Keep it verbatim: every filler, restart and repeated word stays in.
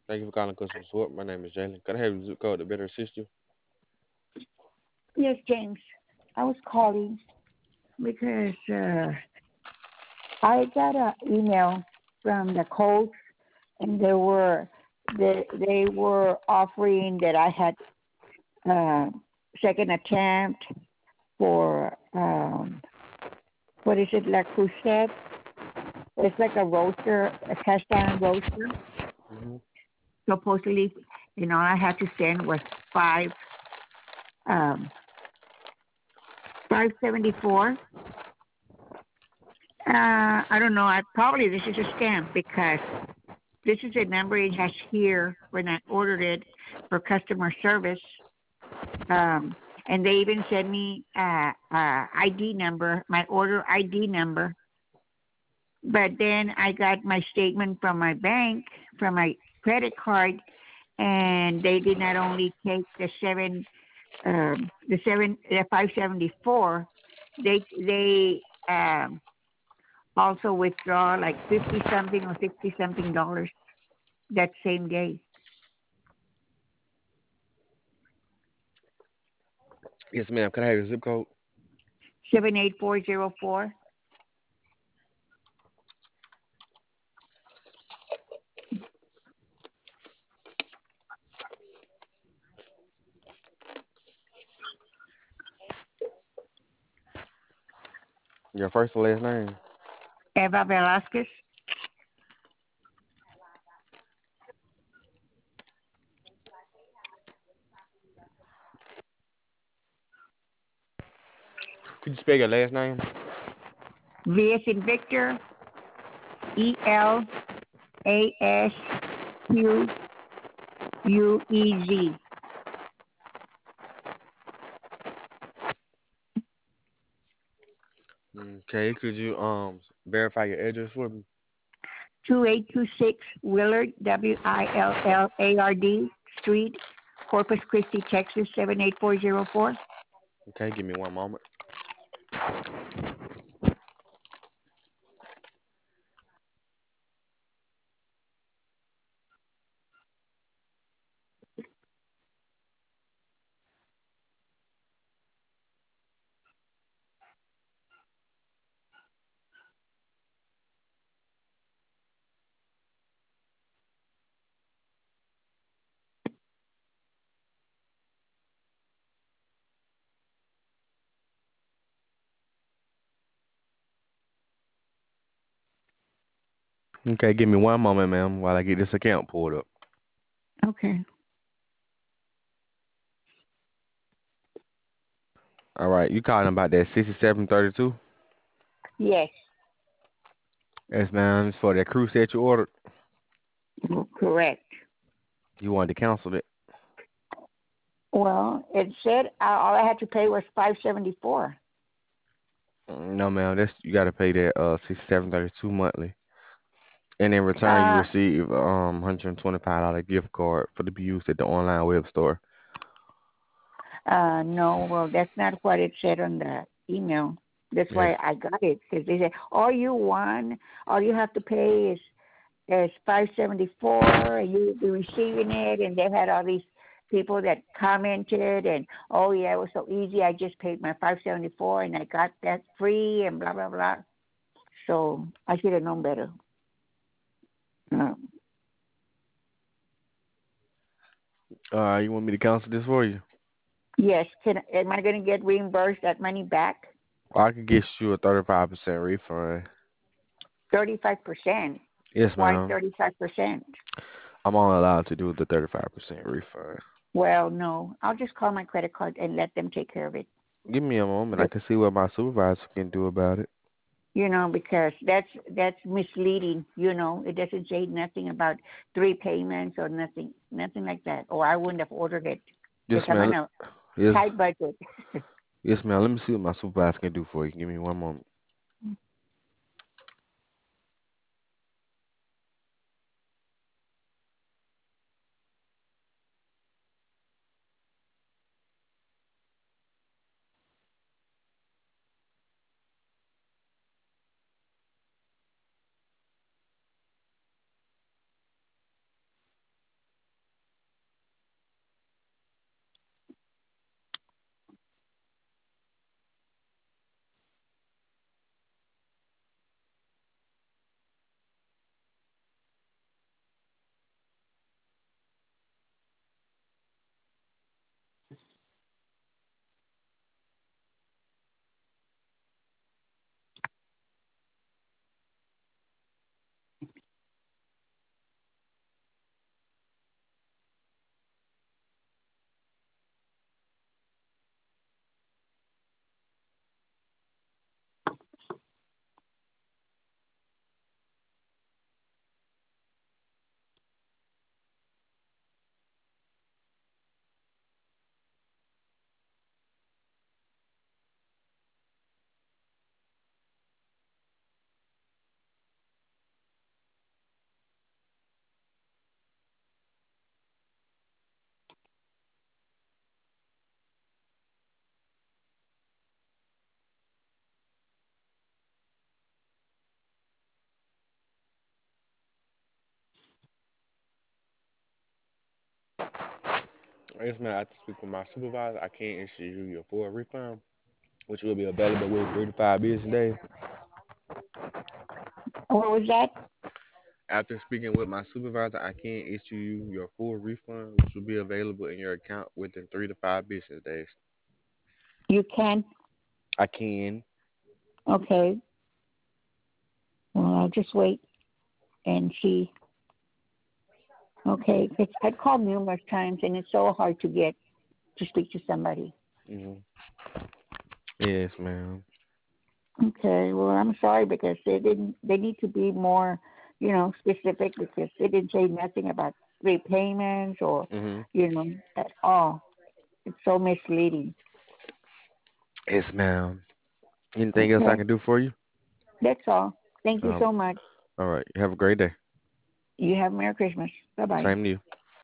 Thank you for calling customer support. My name is Jalen. Can I have your zip code to better assist you? Yes, James. I was calling because uh, I got an email from the Colts, and they were they they were offering that I had uh, second attempt for um, what is it, La Crusade? It's like a roaster, a cast iron roaster. Hmm. Supposedly, you know, I had to send was five um, five seventy four. Uh, I don't know. I probably this is a scam because this is a number it has here when I ordered it for customer service. Um, and they even sent me uh, uh, I D number, my order I D number. But then I got my statement from my bank, from my credit card, and they did not only take the seven, um, the seven, the five seventy four. They they um, also withdraw like fifty something or sixty something dollars that same day. Yes, ma'am. Can I have your zip code? seven eight four zero four. Your first and last name. Eva Velasquez. Could you spell your last name? V as in Victor. E L A S Q U E Z. Okay. Could you um verify your address for me? two eight two six Willard, W I L L A R D Street, Corpus Christi, Texas, seven eight four zero four. Okay. Give me one moment. Okay. Give me one moment, ma'am, while I get this account pulled up. Okay. All right. You calling about that sixty-seven thirty-two? Yes, Yes, ma'am. It's for that cruise set you ordered. correct. You wanted to cancel it. Well, it said uh, all I had to pay was five seventy four. Mm, no, ma'am. That's you got to pay that uh sixty-seven thirty-two monthly. And in return, you Uh, receive um one hundred twenty-five dollar gift card for to be used at the online web store. uh, no, well, that's not what it said on the email. That's Yes. why I got it because they said all you want, all you have to pay is is five seventy four, and you'll be receiving it. And they had all these people that commented, and oh yeah, it was so easy. I just paid my five seventy four, and I got that free, and blah blah blah. So I should have known better. Um, Uh, you want me to cancel this for you? yes, can am I going to get reimbursed that money back? Or I could get you a thirty-five percent refund. Thirty five percent. Yes, Why ma'am. thirty five percent? I'm only allowed to do the thirty-five percent refund. Well, no, I'll just call my credit card and let them take care of it. Give me a moment. I can see what my supervisor can do about it. You know, because that's that's misleading. You know, it doesn't say nothing about three payments or nothing, nothing like that. Or I wouldn't have ordered it Yes, because I'm ma'am. on a Yes, tight budget. yes, ma'am. Let me see what my supervisor can do for you. Give me one moment. Yes, man. After speaking with my supervisor, I can't issue you your full refund, which will be available within three to five business days. What was that? After speaking with my supervisor, I can issue you your full refund, which will be available in your account within three to five business days. You can. I can. Okay. Well, I'll just wait and see. Okay, 'cause I've called numerous times and it's so hard to get to speak to somebody. Hmm. Yes, ma'am. Okay, well, I'm sorry because they didn't. They need to be more, you know, specific because they didn't say nothing about three payments or, Hmm. you know, at all. It's so misleading. Yes, ma'am. Anything else I Okay, can do for you? that's all. Thank you Um, so much. all right. Have a great day. You have Merry Christmas. Bye bye. Same to you.